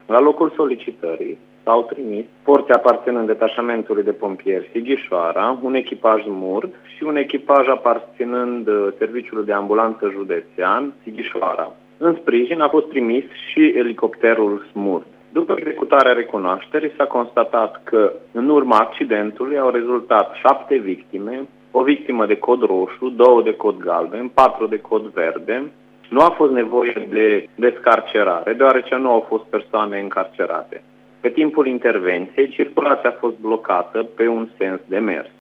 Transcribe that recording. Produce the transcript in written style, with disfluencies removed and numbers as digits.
La locul solicitării s-au trimis forțe aparținând detașamentului de pompieri Sighișoara, un echipaj SMURD și un echipaj aparținând serviciului de ambulanță județean Sighișoara. În sprijin a fost trimis și elicopterul SMURD. După executarea recunoașterii s-a constatat că în urma accidentului au rezultat 7 victime, o victimă de cod roșu, 2 de cod galben, 4 de cod verde. Nu a fost nevoie de descarcerare, deoarece nu au fost persoane încarcerate. Pe timpul intervenției, circulația a fost blocată pe un sens de mers.